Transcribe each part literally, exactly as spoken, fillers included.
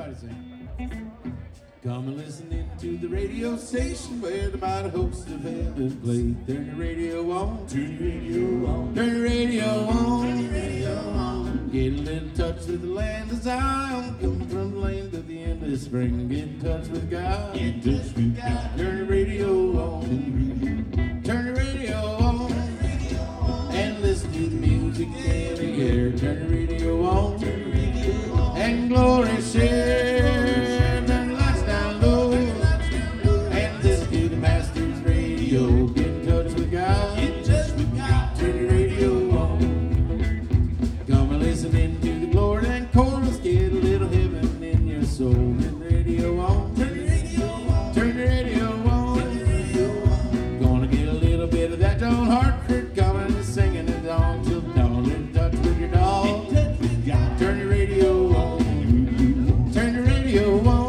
Everybody sing. Come and listen into the radio station where the mighty hosts of heaven play. Turn the radio on, turn the radio on, turn the radio on, turn the radio on. Get a little touch with the land of Zion, coming from the land of the endless spring. Get in touch with God, get in touch with God. Turn the radio on, turn the radio on, and listen to the music in the air. Turn the radio on, turn the radio on, and glory share. Get in touch with God. Get in touch with God. Turn your radio on. Come and listen into the glory and chorus. Get a little heaven in your soul. Turn the radio on. Turn the radio on. Turn the radio on. Turn the radio on. Gonna get a little bit of that John Hartford coming and singing it on till dawn. In touch with your dog. Get in touch with God. Turn the radio on. Turn the radio on.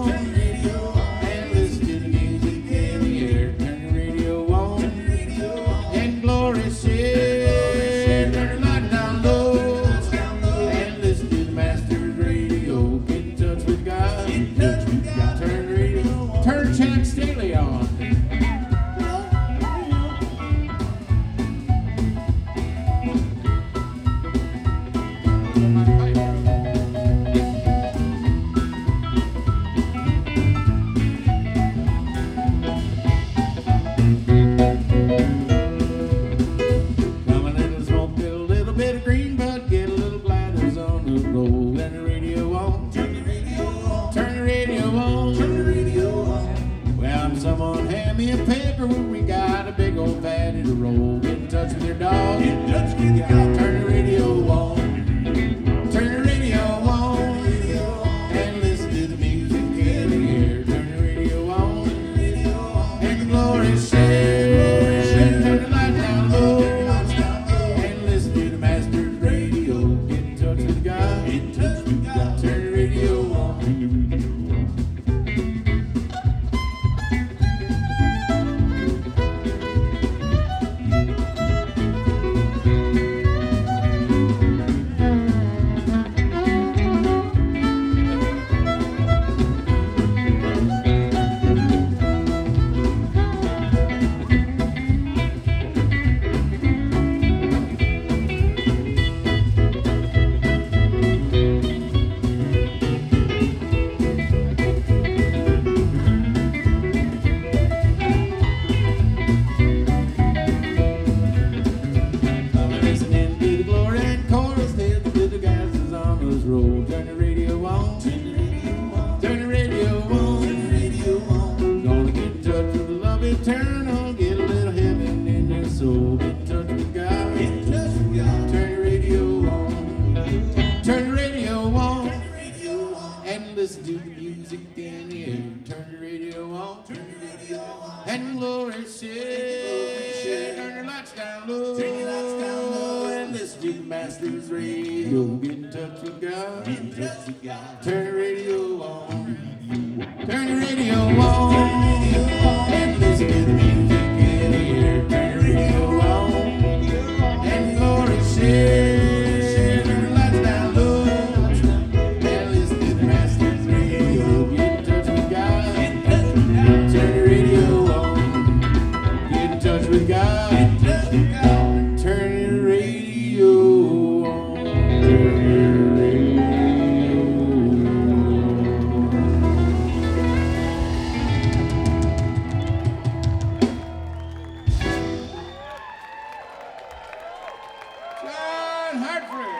Someone hand me a paper when we got a big old fatty to roll. Get in touch with your dog. Get in touch with your dog. Turn the radio on. Turn the radio on. And listen to the music in the air. Turn the radio on. And the glory share. Turn the light down low. And listen to the master's radio. Get in touch with God. Get in touch with God. Turn the radio on. Eternal, get a little heaven in your soul. Get in touch with God. Get in touch with God. Turn your radio on. Turn the radio on. And listen to the music in the air. Turn the radio on. Turn the radio on. And glory share. Turn your lights down low. Turn your lights down low. And listen to the master's radio. Get in touch with God. Get in touch with God. Turn the radio on. Turn the radio on. Turn the radio on. And listen to the music in the air. Turn the radio on. And glory share. Turn the lights down low. And listen to the master's radio. Get in touch with God. Turn the radio on. Get in touch with God. Turn the radio on. John Hartford.